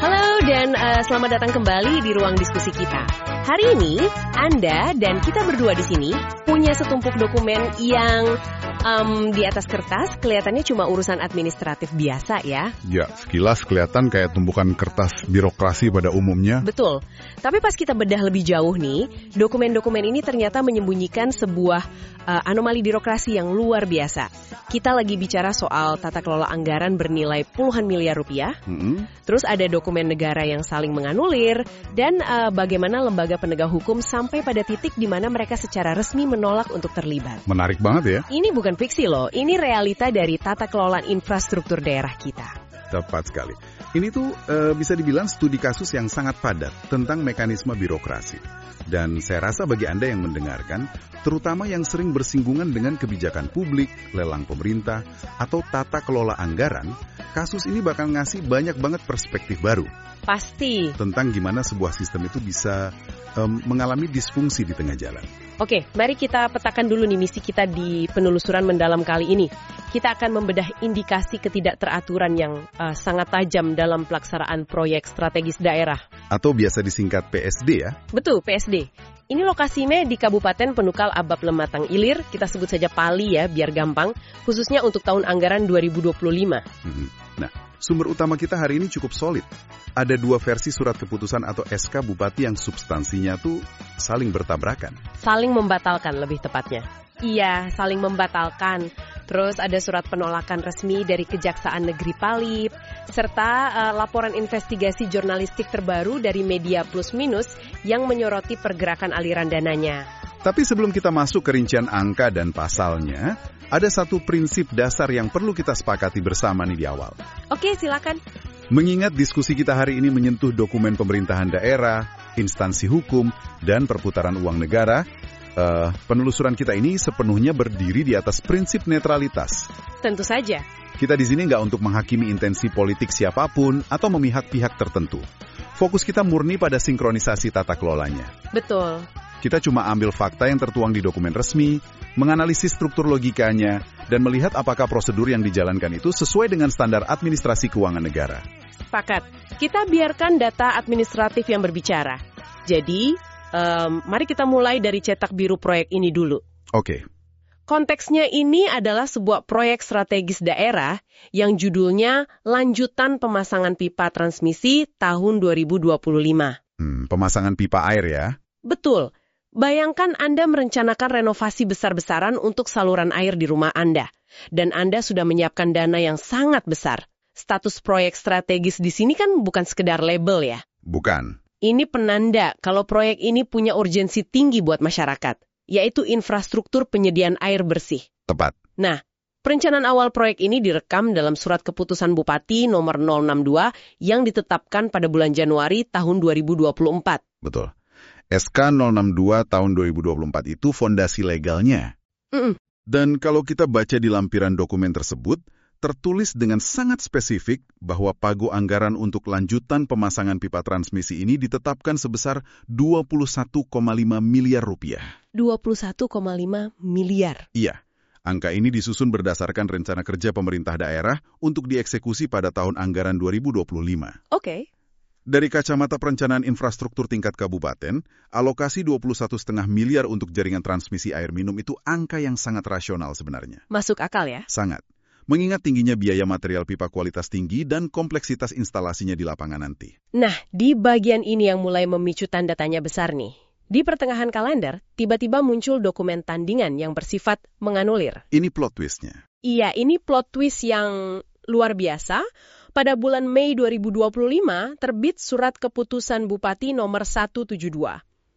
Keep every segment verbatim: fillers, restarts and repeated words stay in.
Halo dan uh, selamat datang kembali di ruang diskusi kita. Hari ini Anda dan kita berdua di sini punya setumpuk dokumen yang um, di atas kertas kelihatannya cuma urusan administratif biasa ya. Ya, sekilas kelihatan kayak tumpukan kertas birokrasi pada umumnya. Betul. Tapi pas kita bedah lebih jauh nih, dokumen-dokumen ini ternyata menyembunyikan sebuah uh, anomali birokrasi yang luar biasa. Kita lagi bicara soal tata kelola anggaran bernilai puluhan miliar rupiah. Mm-hmm. Terus ada dokumen negara yang saling menganulir dan uh, bagaimana lembaga penegak hukum sampai pada titik di mana mereka secara resmi menolak untuk terlibat. Menarik banget ya. Ini bukan fiksi loh, ini realita dari tata kelolaan infrastruktur daerah kita. Tepat sekali. Ini tuh e, bisa dibilang studi kasus yang sangat padat tentang mekanisme birokrasi. Dan saya rasa bagi Anda yang mendengarkan, terutama yang sering bersinggungan dengan kebijakan publik, lelang pemerintah, atau tata kelola anggaran, kasus ini bakal ngasih banyak banget perspektif baru. Pasti. Tentang gimana sebuah sistem itu bisa um, mengalami disfungsi di tengah jalan. Oke, mari kita petakan dulu nih misi kita di penelusuran mendalam kali ini. Kita akan membedah indikasi ketidakteraturan yang uh, sangat tajam dalam pelaksanaan proyek strategis daerah. Atau biasa disingkat P S D ya? Betul, P S D. Ini lokasinya di Kabupaten Penukal Abab Lematang Ilir, kita sebut saja Pali ya, biar gampang, khususnya untuk tahun anggaran dua ribu dua puluh lima. Hmm. Nah, sumber utama kita hari ini cukup solid. Ada dua versi surat keputusan atau S K Bupati yang substansinya tuh saling bertabrakan. Saling membatalkan lebih tepatnya. Iya, saling membatalkan. Terus ada surat penolakan resmi dari Kejaksaan Negeri Palip, serta uh, laporan investigasi jurnalistik terbaru dari Media Plus Minus yang menyoroti pergerakan aliran dananya. Tapi sebelum kita masuk ke rincian angka dan pasalnya, ada satu prinsip dasar yang perlu kita sepakati bersama nih di awal. Oke, silakan. Mengingat diskusi kita hari ini menyentuh dokumen pemerintahan daerah, instansi hukum, dan perputaran uang negara, uh, penelusuran kita ini sepenuhnya berdiri di atas prinsip netralitas. Tentu saja. Kita di sini nggak untuk menghakimi intensi politik siapapun atau memihak pihak tertentu. Fokus kita murni pada sinkronisasi tata kelolanya. Betul. Kita cuma ambil fakta yang tertuang di dokumen resmi, menganalisis struktur logikanya, dan melihat apakah prosedur yang dijalankan itu sesuai dengan standar administrasi keuangan negara. Sepakat. Kita biarkan data administratif yang berbicara. Jadi, um, mari kita mulai dari cetak biru proyek ini dulu. Oke. Konteksnya ini adalah sebuah proyek strategis daerah yang judulnya Lanjutan Pemasangan Pipa Transmisi tahun dua ribu dua puluh lima. Hmm, pemasangan pipa air ya? Betul. Bayangkan Anda merencanakan renovasi besar-besaran untuk saluran air di rumah Anda. Dan Anda sudah menyiapkan dana yang sangat besar. Status proyek strategis di sini kan bukan sekedar label ya? Bukan. Ini penanda kalau proyek ini punya urgensi tinggi buat masyarakat, yaitu infrastruktur penyediaan air bersih. Tepat. Nah, perencanaan awal proyek ini direkam dalam surat keputusan Bupati nomor nol enam dua yang ditetapkan pada bulan Januari tahun dua ribu dua puluh empat. Betul. S K nol enam dua tahun dua ribu dua puluh empat itu fondasi legalnya. Mm-mm. Dan kalau kita baca di lampiran dokumen tersebut, tertulis dengan sangat spesifik bahwa pagu anggaran untuk lanjutan pemasangan pipa transmisi ini ditetapkan sebesar dua puluh satu koma lima miliar rupiah. dua puluh satu koma lima miliar? Iya. Angka ini disusun berdasarkan rencana kerja pemerintah daerah untuk dieksekusi pada tahun anggaran dua ribu dua puluh lima. Oke. Okay. Dari kacamata perencanaan infrastruktur tingkat kabupaten, alokasi dua puluh satu koma lima miliar untuk jaringan transmisi air minum itu angka yang sangat rasional sebenarnya. Masuk akal ya? Sangat. Mengingat tingginya biaya material pipa kualitas tinggi dan kompleksitas instalasinya di lapangan nanti. Nah, di bagian ini yang mulai memicu tanda tanya besar nih. Di pertengahan kalender, tiba-tiba muncul dokumen tandingan yang bersifat menganulir. Ini plot twistnya. Iya, ini plot twist yang luar biasa. Pada bulan Mei dua ribu dua puluh lima, terbit surat keputusan Bupati nomor seratus tujuh puluh dua.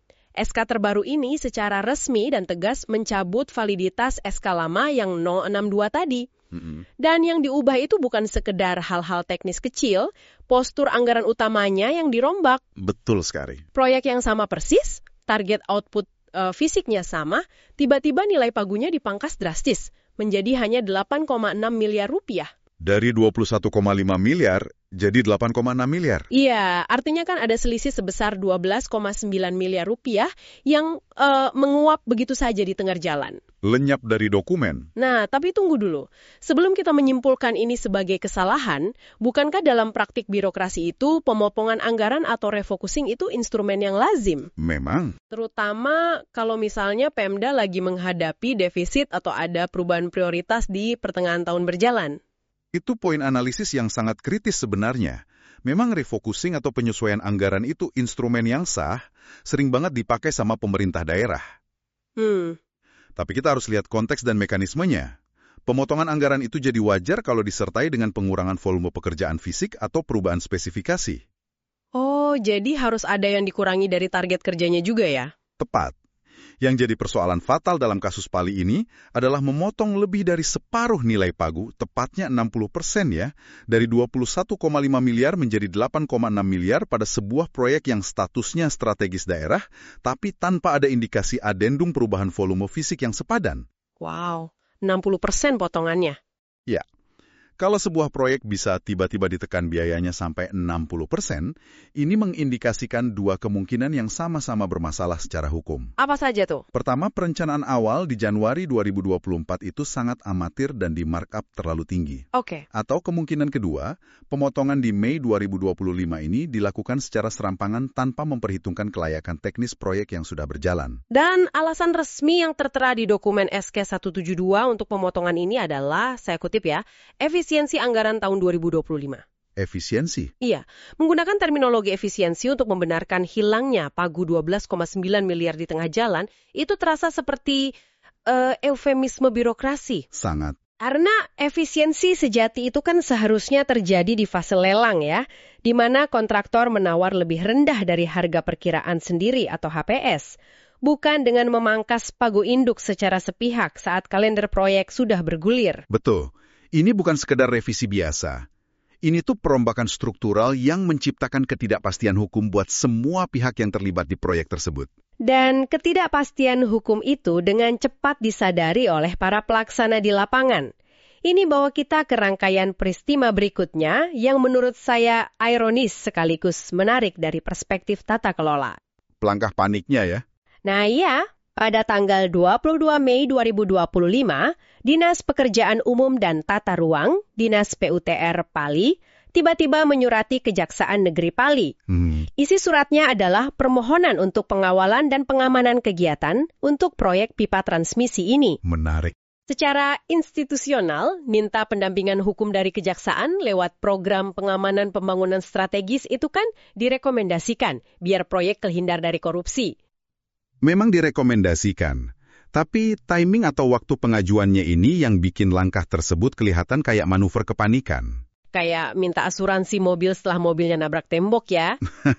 S K terbaru ini secara resmi dan tegas mencabut validitas S K lama yang nol enam dua tadi. Mm-hmm. Dan yang diubah itu bukan sekedar hal-hal teknis kecil, postur anggaran utamanya yang dirombak. Betul sekali. Proyek yang sama persis, target output uh, fisiknya sama, tiba-tiba nilai pagunya dipangkas drastis, menjadi hanya delapan koma enam miliar rupiah. Dari dua puluh satu koma lima miliar jadi delapan koma enam miliar. Iya, artinya kan ada selisih sebesar dua belas koma sembilan miliar rupiah yang uh, menguap begitu saja di tengah jalan. Lenyap dari dokumen. Nah, tapi tunggu dulu. Sebelum kita menyimpulkan ini sebagai kesalahan, bukankah dalam praktik birokrasi itu pemotongan anggaran atau refocusing itu instrumen yang lazim? Memang. Terutama kalau misalnya Pemda lagi menghadapi defisit atau ada perubahan prioritas di pertengahan tahun berjalan. Itu poin analisis yang sangat kritis sebenarnya. Memang refocusing atau penyesuaian anggaran itu instrumen yang sah, sering banget dipakai sama pemerintah daerah. Hmm. Tapi kita harus lihat konteks dan mekanismenya. Pemotongan anggaran itu jadi wajar kalau disertai dengan pengurangan volume pekerjaan fisik atau perubahan spesifikasi. Oh, jadi harus ada yang dikurangi dari target kerjanya juga ya? Tepat. Yang jadi persoalan fatal dalam kasus Pali ini adalah memotong lebih dari separuh nilai pagu, tepatnya enam puluh persen ya, dari dua puluh satu koma lima miliar menjadi delapan koma enam miliar pada sebuah proyek yang statusnya strategis daerah, tapi tanpa ada indikasi adendum perubahan volume fisik yang sepadan. Wow, enam puluh persen potongannya. Ya. Kalau sebuah proyek bisa tiba-tiba ditekan biayanya sampai enam puluh persen, ini mengindikasikan dua kemungkinan yang sama-sama bermasalah secara hukum. Apa saja tuh? Pertama, perencanaan awal di Januari dua ribu dua puluh empat itu sangat amatir dan di markup terlalu tinggi. Oke. Okay. Atau kemungkinan kedua, pemotongan di Mei dua ribu dua puluh lima ini dilakukan secara serampangan tanpa memperhitungkan kelayakan teknis proyek yang sudah berjalan. Dan alasan resmi yang tertera di dokumen S K seratus tujuh puluh dua untuk pemotongan ini adalah, saya kutip ya, efisiensi anggaran tahun dua ribu dua puluh lima. Efisiensi? Iya, menggunakan terminologi efisiensi untuk membenarkan hilangnya pagu dua belas koma sembilan miliar di tengah jalan, itu terasa seperti uh, eufemisme birokrasi. Sangat. Karena efisiensi sejati itu kan seharusnya terjadi di fase lelang ya, di mana kontraktor menawar lebih rendah dari harga perkiraan sendiri atau H P S. Bukan dengan memangkas pagu induk secara sepihak saat kalender proyek sudah bergulir. Betul. Ini bukan sekedar revisi biasa. Ini tuh perombakan struktural yang menciptakan ketidakpastian hukum buat semua pihak yang terlibat di proyek tersebut. Dan ketidakpastian hukum itu dengan cepat disadari oleh para pelaksana di lapangan. Ini bawa kita ke rangkaian peristiwa berikutnya yang menurut saya ironis sekaligus menarik dari perspektif tata kelola. Pelangkah paniknya ya? Nah iya. Pada tanggal dua puluh dua Mei dua ribu dua puluh lima, Dinas Pekerjaan Umum dan Tata Ruang, Dinas P U T R Pali, tiba-tiba menyurati Kejaksaan Negeri Pali. Hmm. Isi suratnya adalah permohonan untuk pengawalan dan pengamanan kegiatan untuk proyek pipa transmisi ini. Menarik. Secara institusional, minta pendampingan hukum dari Kejaksaan lewat program pengamanan pembangunan strategis itu kan direkomendasikan biar proyek terhindar dari korupsi. Memang direkomendasikan, tapi timing atau waktu pengajuannya ini yang bikin langkah tersebut kelihatan kayak manuver kepanikan. Kayak minta asuransi mobil setelah mobilnya nabrak tembok ya.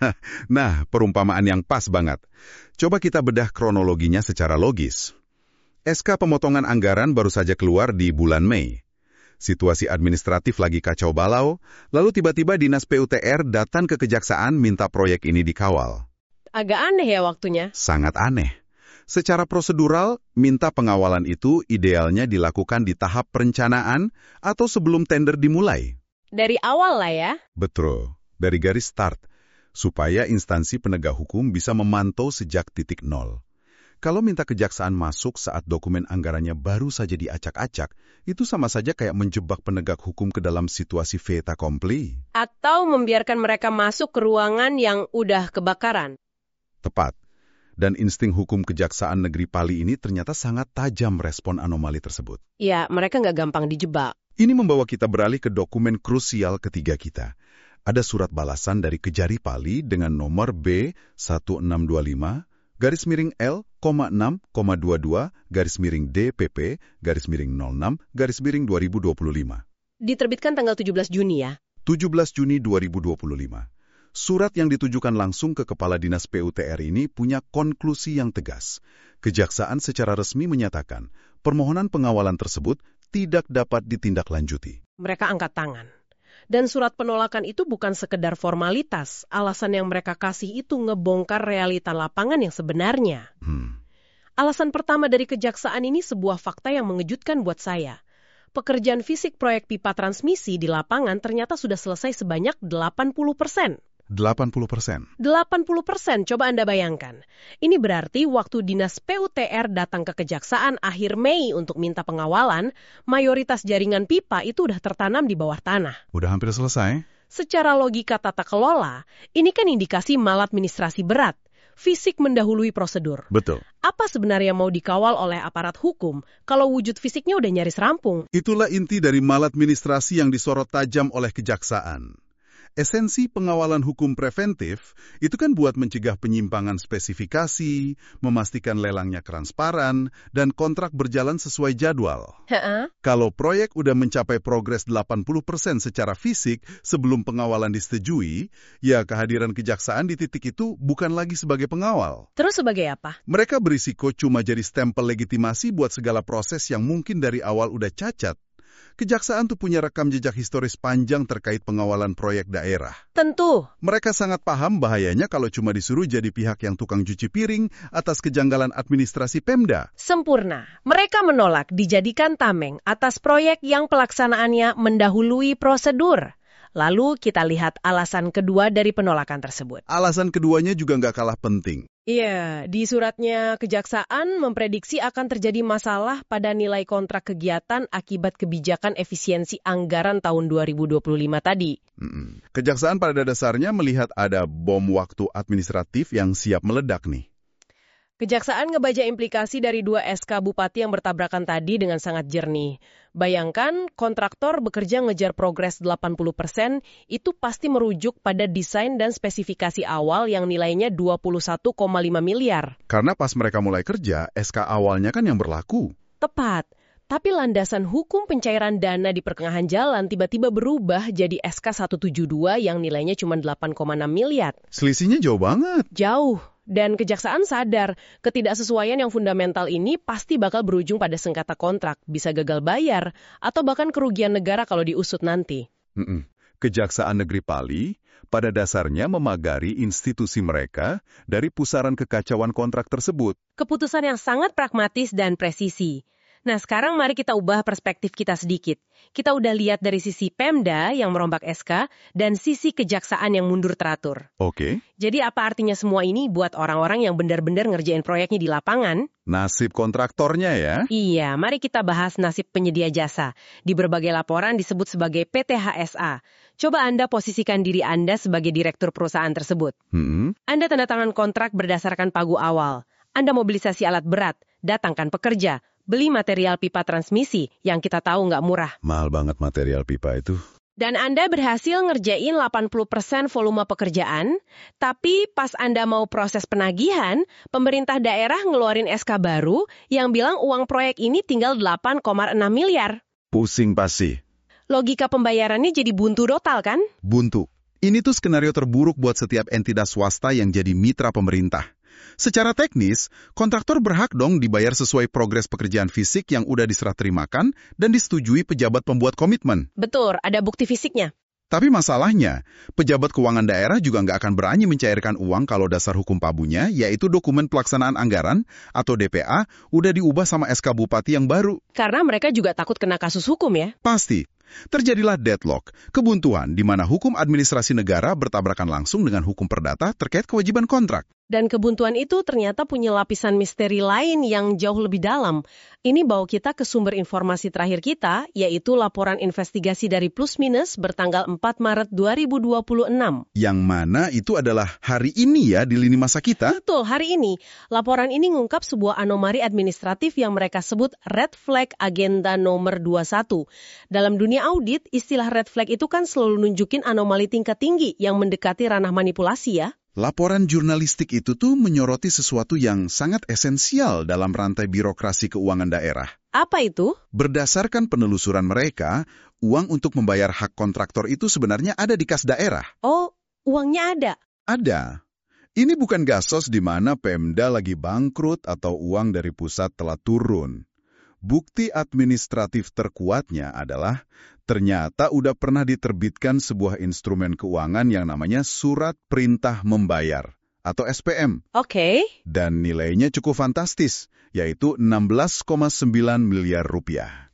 Nah, perumpamaan yang pas banget. Coba kita bedah kronologinya secara logis. S K pemotongan anggaran baru saja keluar di bulan Mei. Situasi administratif lagi kacau balau, lalu tiba-tiba Dinas P U T R datang ke Kejaksaan minta proyek ini dikawal. Agak aneh ya waktunya. Sangat aneh. Secara prosedural, minta pengawalan itu idealnya dilakukan di tahap perencanaan atau sebelum tender dimulai. Dari awal lah ya? Betul, dari garis start, supaya instansi penegak hukum bisa memantau sejak titik nol. Kalau minta Kejaksaan masuk saat dokumen anggarannya baru saja diacak-acak, itu sama saja kayak menjebak penegak hukum ke dalam situasi fait accompli. Atau membiarkan mereka masuk ke ruangan yang udah kebakaran. Tepat. Dan insting hukum Kejaksaan Negeri Pali ini ternyata sangat tajam respon anomali tersebut. Ya, mereka nggak gampang dijebak. Ini membawa kita beralih ke dokumen krusial ketiga kita. Ada surat balasan dari Kejari Pali dengan nomor B satu enam dua lima, garis miring L, enam, dua puluh dua, garis miring D P P, garis miring nol enam, garis miring dua ribu dua puluh lima. Diterbitkan tanggal tujuh belas Juni ya? tujuh belas Juni dua ribu dua puluh lima. Surat yang ditujukan langsung ke Kepala Dinas P U T R ini punya konklusi yang tegas. Kejaksaan secara resmi menyatakan permohonan pengawalan tersebut tidak dapat ditindaklanjuti. Mereka angkat tangan. Dan surat penolakan itu bukan sekedar formalitas. Alasan yang mereka kasih itu ngebongkar realita lapangan yang sebenarnya. Hmm. Alasan pertama dari Kejaksaan ini sebuah fakta yang mengejutkan buat saya. pekerjaan fisik proyek pipa transmisi di lapangan ternyata sudah selesai sebanyak delapan puluh persen. delapan puluh persen. delapan puluh persen, coba Anda bayangkan. Ini berarti waktu Dinas P U T R datang ke Kejaksaan akhir Mei untuk minta pengawalan, mayoritas jaringan pipa itu udah tertanam di bawah tanah. Udah hampir selesai. Secara logika tata kelola, ini kan indikasi maladministrasi berat. Fisik mendahului prosedur. Betul. Apa sebenarnya mau dikawal oleh aparat hukum kalau wujud fisiknya udah nyaris rampung? Itulah inti dari maladministrasi yang disorot tajam oleh Kejaksaan. Esensi pengawalan hukum preventif itu kan buat mencegah penyimpangan spesifikasi, memastikan lelangnya transparan, dan kontrak berjalan sesuai jadwal. Ha-ha. Kalau proyek udah mencapai progres delapan puluh persen secara fisik sebelum pengawalan disetujui, ya kehadiran Kejaksaan di titik itu bukan lagi sebagai pengawal. Terus sebagai apa? Mereka berisiko cuma jadi stempel legitimasi buat segala proses yang mungkin dari awal udah cacat. Kejaksaan tuh punya rekam jejak historis panjang terkait pengawalan proyek daerah. Tentu. Mereka sangat paham bahayanya kalau cuma disuruh jadi pihak yang tukang cuci piring atas kejanggalan administrasi Pemda. Sempurna. Mereka menolak dijadikan tameng atas proyek yang pelaksanaannya mendahului prosedur. Lalu kita lihat alasan kedua dari penolakan tersebut. Alasan keduanya juga nggak kalah penting. Iya, di suratnya Kejaksaan memprediksi akan terjadi masalah pada nilai kontrak kegiatan akibat kebijakan efisiensi anggaran tahun dua ribu dua puluh lima tadi. Mm-mm. Kejaksaan pada dasarnya melihat ada bom waktu administratif yang siap meledak nih. Kejaksaan ngebaca implikasi dari dua S K Bupati yang bertabrakan tadi dengan sangat jernih. Bayangkan, kontraktor bekerja ngejar progres delapan puluh persen, itu pasti merujuk pada desain dan spesifikasi awal yang nilainya dua puluh satu koma lima miliar. Karena pas mereka mulai kerja, S K awalnya kan yang berlaku. Tepat. Tapi landasan hukum pencairan dana di pertengahan jalan tiba-tiba berubah jadi S K seratus tujuh puluh dua yang nilainya cuma delapan koma enam miliar. Selisihnya jauh banget. Jauh. Dan Kejaksaan sadar, ketidaksesuaian yang fundamental ini pasti bakal berujung pada sengketa kontrak, bisa gagal bayar, atau bahkan kerugian negara kalau diusut nanti. Mm-mm. Kejaksaan Negeri Pali pada dasarnya memagari institusi mereka dari pusaran kekacauan kontrak tersebut. Keputusan yang sangat pragmatis dan presisi. Nah, sekarang mari kita ubah perspektif kita sedikit. Kita udah lihat dari sisi Pemda yang merombak S K dan sisi Kejaksaan yang mundur teratur. Oke. Jadi apa artinya semua ini buat orang-orang yang benar-benar ngerjain proyeknya di lapangan? Nasib kontraktornya ya? Iya, mari kita bahas nasib penyedia jasa. Di berbagai laporan disebut sebagai P T H S A. Coba Anda posisikan diri Anda sebagai direktur perusahaan tersebut. Hmm. Anda tanda tangan kontrak berdasarkan pagu awal. Anda mobilisasi alat berat, datangkan pekerja, beli material pipa transmisi yang kita tahu nggak murah. Mahal banget material pipa itu. Dan Anda berhasil ngerjain delapan puluh persen volume pekerjaan, tapi pas Anda mau proses penagihan, pemerintah daerah ngeluarin S K baru yang bilang uang proyek ini tinggal delapan koma enam miliar. Pusing pasti. Logika pembayarannya jadi buntu total kan? Buntu. Ini tuh skenario terburuk buat setiap entitas swasta yang jadi mitra pemerintah. Secara teknis, kontraktor berhak dong dibayar sesuai progres pekerjaan fisik yang udah diserah terimakan dan disetujui pejabat pembuat komitmen. Betul, ada bukti fisiknya. Tapi masalahnya, pejabat keuangan daerah juga nggak akan berani mencairkan uang kalau dasar hukum pabunya, yaitu dokumen pelaksanaan anggaran atau D P A, udah diubah sama S K Bupati yang baru. Karena mereka juga takut kena kasus hukum ya? Pasti. Terjadilah deadlock, kebuntuan di mana hukum administrasi negara bertabrakan langsung dengan hukum perdata terkait kewajiban kontrak. Dan kebuntuan itu ternyata punya lapisan misteri lain yang jauh lebih dalam. Ini bawa kita ke sumber informasi terakhir kita, yaitu laporan investigasi dari Plus Minus bertanggal empat Maret dua ribu dua puluh enam. Yang mana itu adalah hari ini ya di lini masa kita? Betul, hari ini. Laporan ini ngungkap sebuah anomali administratif yang mereka sebut Red Flag Agenda nomor dua puluh satu. Dalam dunia audit, istilah red flag itu kan selalu nunjukin anomali tingkat tinggi yang mendekati ranah manipulasi ya. Laporan jurnalistik itu tuh menyoroti sesuatu yang sangat esensial dalam rantai birokrasi keuangan daerah. Apa itu? Berdasarkan penelusuran mereka, uang untuk membayar hak kontraktor itu sebenarnya ada di kas daerah. Oh, uangnya ada? Ada. Ini bukan gasos di mana Pemda lagi bangkrut atau uang dari pusat telah turun. Bukti administratif terkuatnya adalah ternyata udah pernah diterbitkan sebuah instrumen keuangan yang namanya Surat Perintah Membayar atau S P M. Oke. Okay. Dan nilainya cukup fantastis, yaitu enam belas koma sembilan miliar rupiah.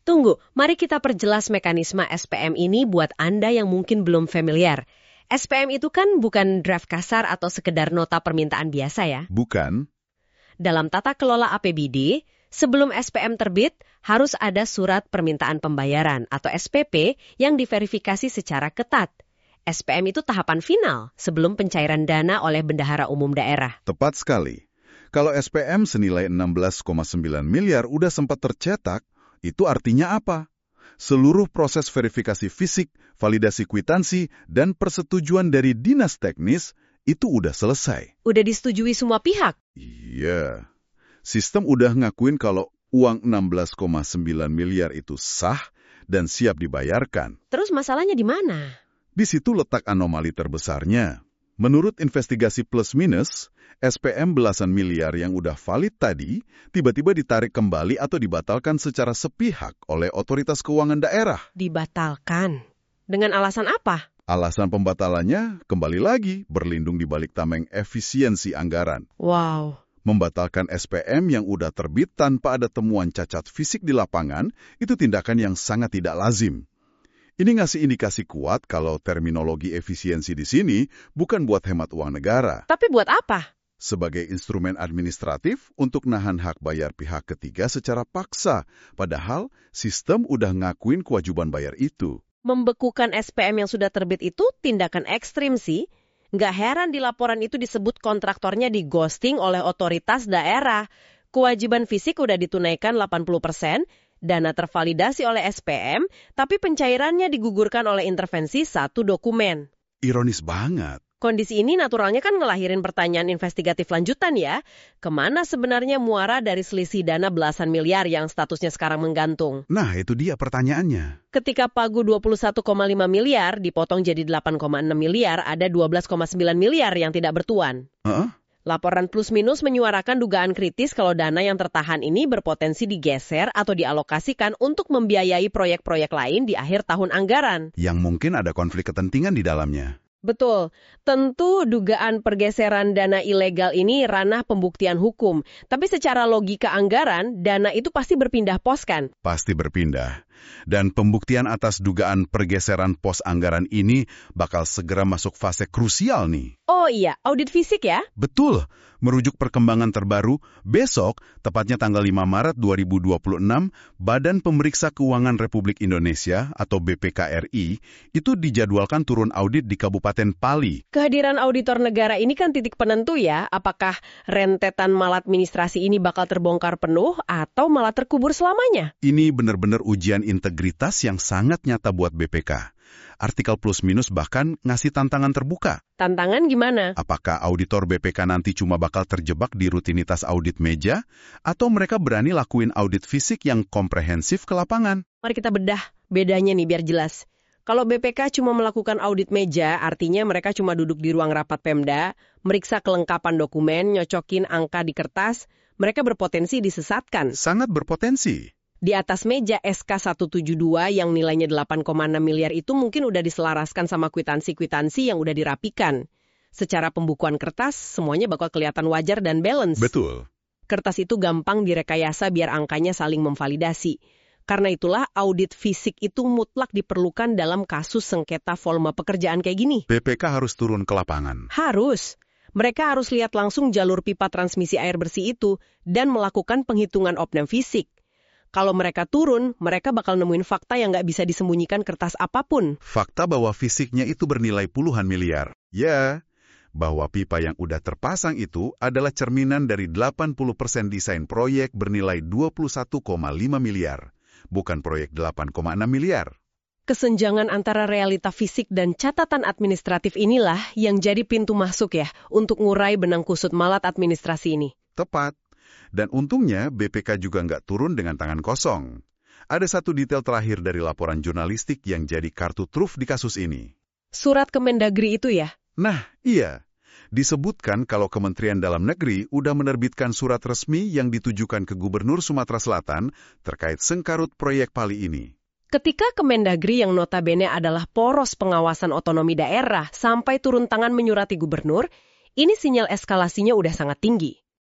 Tunggu, mari kita perjelas mekanisme S P M ini buat Anda yang mungkin belum familiar. S P M itu kan bukan draft kasar atau sekedar nota permintaan biasa ya? Bukan. Dalam tata kelola A P B D, sebelum S P M terbit, harus ada surat permintaan pembayaran atau S P P yang diverifikasi secara ketat. S P M itu tahapan final sebelum pencairan dana oleh bendahara umum daerah. Tepat sekali. Kalau S P M senilai enam belas koma sembilan miliar udah sempat tercetak, itu artinya apa? Seluruh proses verifikasi fisik, validasi kwitansi, dan persetujuan dari dinas teknis itu udah selesai. Udah disetujui semua pihak? Iya. Sistem udah ngakuin kalau uang enam belas koma sembilan miliar itu sah dan siap dibayarkan. Terus masalahnya di mana? Di situ letak anomali terbesarnya. Menurut investigasi plus minus, S P M belasan miliar yang udah valid tadi, tiba-tiba ditarik kembali atau dibatalkan secara sepihak oleh otoritas keuangan daerah. Dibatalkan? Dengan alasan apa? Alasan pembatalannya, kembali lagi, berlindung di balik tameng efisiensi anggaran. Wow. Membatalkan S P M yang udah terbit tanpa ada temuan cacat fisik di lapangan, itu tindakan yang sangat tidak lazim. Ini ngasih indikasi kuat kalau terminologi efisiensi di sini bukan buat hemat uang negara. Tapi buat apa? Sebagai instrumen administratif untuk nahan hak bayar pihak ketiga secara paksa, padahal sistem udah ngakuin kewajiban bayar itu. Membekukan S P M yang sudah terbit itu tindakan ekstrim sih. Nggak heran di laporan itu disebut kontraktornya di ghosting oleh otoritas daerah. Kewajiban fisik udah ditunaikan delapan puluh persen, dana tervalidasi oleh S P M, tapi pencairannya digugurkan oleh intervensi satu dokumen. Ironis banget. Kondisi ini naturalnya kan ngelahirin pertanyaan investigatif lanjutan ya. Kemana sebenarnya muara dari selisih dana belasan miliar yang statusnya sekarang menggantung? Nah, itu dia pertanyaannya. Ketika pagu dua puluh satu koma lima miliar dipotong jadi delapan koma enam miliar, ada dua belas koma sembilan miliar yang tidak bertuan. Uh-uh. Laporan plus minus menyuarakan dugaan kritis kalau dana yang tertahan ini berpotensi digeser atau dialokasikan untuk membiayai proyek-proyek lain di akhir tahun anggaran. Yang mungkin ada konflik kepentingan di dalamnya. Betul. Tentu dugaan pergeseran dana ilegal ini ranah pembuktian hukum. Tapi secara logika anggaran, dana itu pasti berpindah pos kan? Pasti berpindah. Dan pembuktian atas dugaan pergeseran pos anggaran ini bakal segera masuk fase krusial nih. Oh iya, audit fisik ya? Betul. Merujuk perkembangan terbaru, besok, tepatnya tanggal lima Maret dua ribu dua puluh enam, Badan Pemeriksa Keuangan Republik Indonesia atau B P K R I itu dijadwalkan turun audit di Kabupaten Pali. Kehadiran auditor negara ini kan titik penentu ya, apakah rentetan maladministrasi ini bakal terbongkar penuh atau malah terkubur selamanya? Ini benar-benar ujian integritas yang sangat nyata buat B P K. Artikel plus minus bahkan ngasih tantangan terbuka. Tantangan gimana? Apakah auditor B P K nanti cuma bakal terjebak di rutinitas audit meja, atau mereka berani lakuin audit fisik yang komprehensif ke lapangan? Mari kita bedah bedanya nih biar jelas. Kalau B P K cuma melakukan audit meja, artinya mereka cuma duduk di ruang rapat Pemda, meriksa kelengkapan dokumen, nyocokin angka di kertas, mereka berpotensi disesatkan. Sangat berpotensi. Di atas meja S K seratus tujuh puluh dua yang nilainya delapan koma enam miliar itu mungkin udah diselaraskan sama kwitansi-kwitansi yang udah dirapikan. Secara pembukuan kertas, semuanya bakal kelihatan wajar dan balance. Betul. Kertas itu gampang direkayasa biar angkanya saling memvalidasi. Karena itulah audit fisik itu mutlak diperlukan dalam kasus sengketa volume pekerjaan kayak gini. B P K harus turun ke lapangan. Harus. Mereka harus lihat langsung jalur pipa transmisi air bersih itu dan melakukan penghitungan opnam fisik. Kalau mereka turun, mereka bakal nemuin fakta yang nggak bisa disembunyikan kertas apapun. Fakta bahwa fisiknya itu bernilai puluhan miliar. Ya, bahwa pipa yang udah terpasang itu adalah cerminan dari delapan puluh persen desain proyek bernilai dua puluh satu koma lima miliar, bukan proyek delapan koma enam miliar. Kesenjangan antara realita fisik dan catatan administratif inilah yang jadi pintu masuk ya untuk ngurai benang kusut malat administrasi ini. Tepat. Dan untungnya B P K juga nggak turun dengan tangan kosong. Ada satu detail terakhir dari laporan jurnalistik yang jadi kartu truf di kasus ini. Surat Kemendagri itu ya? Nah, iya. Disebutkan kalau Kementerian Dalam Negeri udah menerbitkan surat resmi yang ditujukan ke Gubernur Sumatera Selatan terkait sengkarut proyek Pali ini. Ketika Kemendagri yang notabene adalah poros pengawasan otonomi daerah sampai turun tangan menyurati gubernur, ini sinyal eskalasinya udah sangat tinggi.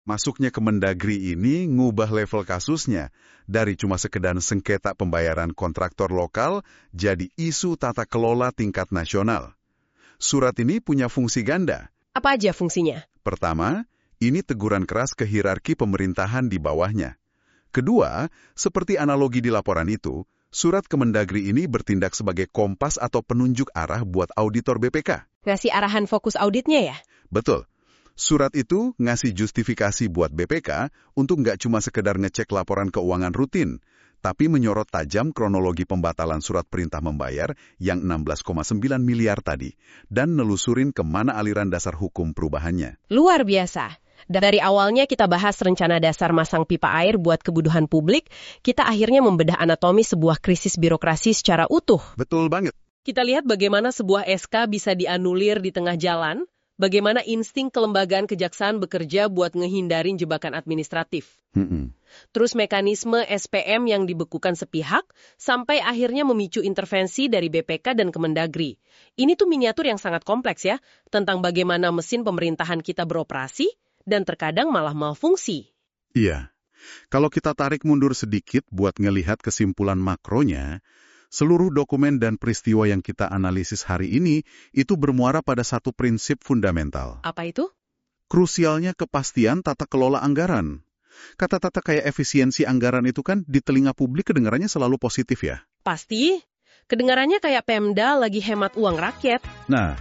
Masuknya Kemendagri ini ngubah level kasusnya dari cuma sekedar sengketa pembayaran kontraktor lokal jadi isu tata kelola tingkat nasional. Surat ini punya fungsi ganda. Apa aja fungsinya? Pertama, ini teguran keras ke hierarki pemerintahan di bawahnya. Kedua, seperti analogi di laporan itu, surat Kemendagri ini bertindak sebagai kompas atau penunjuk arah buat auditor B P K. Ngasih arahan fokus auditnya ya? Betul. Surat itu ngasih justifikasi buat B P K untuk nggak cuma sekedar ngecek laporan keuangan rutin, tapi menyorot tajam kronologi pembatalan surat perintah membayar yang enam belas koma sembilan miliar tadi, dan nelusurin kemana aliran dasar hukum perubahannya. Luar biasa. Dari awalnya kita bahas rencana dasar masang pipa air buat kebutuhan publik, kita akhirnya membedah anatomi sebuah krisis birokrasi secara utuh. Betul banget. Kita lihat bagaimana sebuah S K bisa dianulir di tengah jalan, bagaimana insting kelembagaan kejaksaan bekerja buat ngehindarin jebakan administratif. Hmm. Terus mekanisme S P M yang dibekukan sepihak, sampai akhirnya memicu intervensi dari B P K dan Kemendagri. Ini tuh miniatur yang sangat kompleks ya, tentang bagaimana mesin pemerintahan kita beroperasi, dan terkadang malah malfungsi. Iya. Kalau kita tarik mundur sedikit buat ngelihat kesimpulan makronya, seluruh dokumen dan peristiwa yang kita analisis hari ini itu bermuara pada satu prinsip fundamental. Apa itu? Krusialnya kepastian tata kelola anggaran. Kata-kata kayak efisiensi anggaran itu kan di telinga publik kedengarannya selalu positif ya? Pasti. Kedengarannya kayak Pemda lagi hemat uang rakyat. Nah,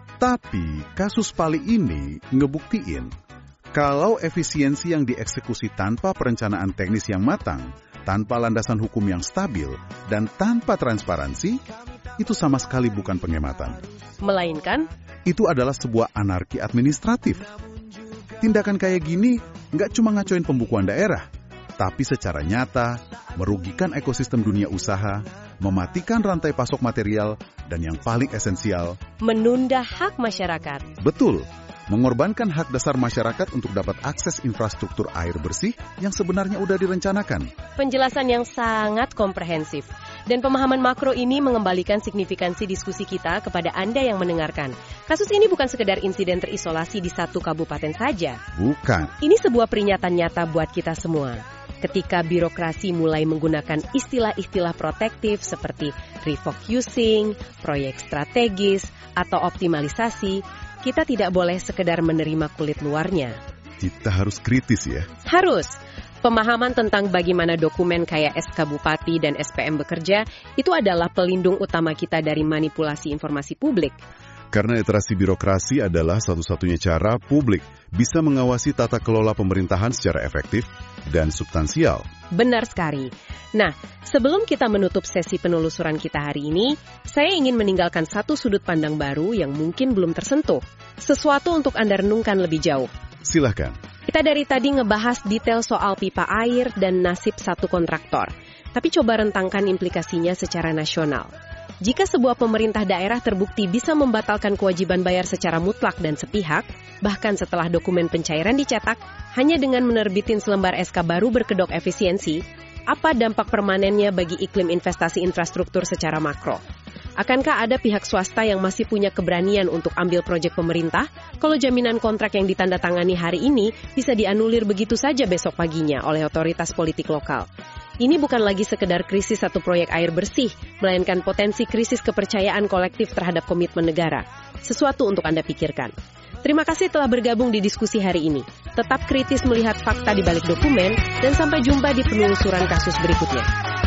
tapi kasus Pali ini ngebuktiin kalau efisiensi yang dieksekusi tanpa perencanaan teknis yang matang, tanpa landasan hukum yang stabil, dan tanpa transparansi, itu sama sekali bukan penghematan. Melainkan? Itu adalah sebuah anarki administratif. Tindakan kayak gini nggak cuma ngacoin pembukuan daerah, tapi secara nyata merugikan ekosistem dunia usaha, mematikan rantai pasok material, dan yang paling esensial, menunda hak masyarakat. Betul. Mengorbankan hak dasar masyarakat untuk dapat akses infrastruktur air bersih yang sebenarnya udah direncanakan. Penjelasan yang sangat komprehensif. Dan pemahaman makro ini mengembalikan signifikansi diskusi kita kepada Anda yang mendengarkan. Kasus ini bukan sekedar insiden terisolasi di satu kabupaten saja. Bukan. Ini sebuah peringatan nyata buat kita semua. Ketika birokrasi mulai menggunakan istilah-istilah protektif seperti refocusing, proyek strategis, atau optimalisasi, kita tidak boleh sekedar menerima kulit luarnya. Kita harus kritis ya. Harus. Pemahaman tentang bagaimana dokumen kayak S K Bupati dan S P M bekerja itu adalah pelindung utama kita dari manipulasi informasi publik. Karena literasi birokrasi adalah satu-satunya cara publik bisa mengawasi tata kelola pemerintahan secara efektif dan substansial. Benar sekali. Nah, sebelum kita menutup sesi penelusuran kita hari ini, saya ingin meninggalkan satu sudut pandang baru yang mungkin belum tersentuh. Sesuatu untuk Anda renungkan lebih jauh. Silahkan. Kita dari tadi ngebahas detail soal pipa air dan nasib satu kontraktor. Tapi coba rentangkan implikasinya secara nasional. Jika sebuah pemerintah daerah terbukti bisa membatalkan kewajiban bayar secara mutlak dan sepihak, bahkan setelah dokumen pencairan dicetak, hanya dengan menerbitin selembar S K baru berkedok efisiensi, apa dampak permanennya bagi iklim investasi infrastruktur secara makro? Akankah ada pihak swasta yang masih punya keberanian untuk ambil proyek pemerintah kalau jaminan kontrak yang ditandatangani hari ini bisa dianulir begitu saja besok paginya oleh otoritas politik lokal? Ini bukan lagi sekedar krisis satu proyek air bersih, melainkan potensi krisis kepercayaan kolektif terhadap komitmen negara. Sesuatu untuk Anda pikirkan. Terima kasih telah bergabung di diskusi hari ini. Tetap kritis melihat fakta di balik dokumen, dan sampai jumpa di penelusuran kasus berikutnya.